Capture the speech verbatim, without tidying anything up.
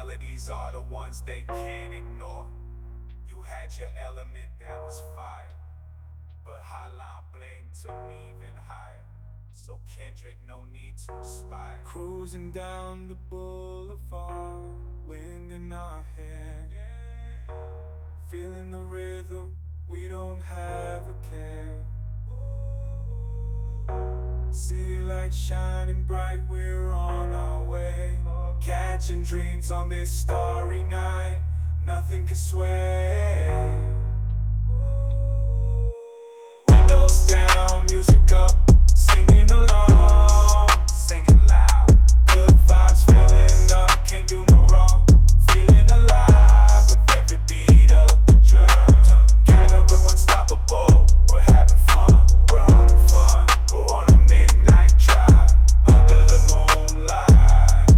melodies are the ones they can't ignore. You had your element, that was fire, but Highline Bling took me even higher. So Kendrick, no need to aspire. Cruising down the boulevard, wind in our hair, feeling the rhythm, we don't have a care. City lights shining bright, we're on our way, catching dreams on this starry night. Nothing can sway. Windows down, music up, singing along.